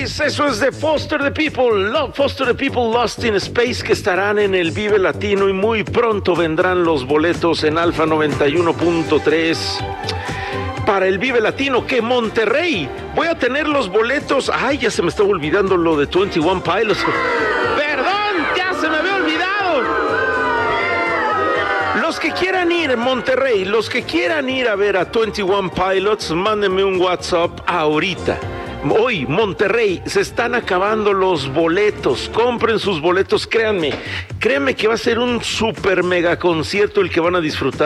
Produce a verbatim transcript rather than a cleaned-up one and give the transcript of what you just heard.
Boys, eso es de Foster the People, Lo- Foster the People Lost in Space, que estarán en el Vive Latino y muy pronto vendrán los boletos en Alfa noventa y uno punto tres para el Vive Latino, que Monterrey, voy a tener los boletos. Ay, ya se me estaba olvidando lo de veintiuno Pilots. Perdón, ya se me había olvidado. Los que quieran ir en Monterrey, los que quieran ir a ver a veintiuno Pilots, mándenme un WhatsApp ahorita. Hoy, Monterrey, se están acabando los boletos. Compren sus boletos, créanme. Créanme que va a ser un super mega concierto el que van a disfrutar.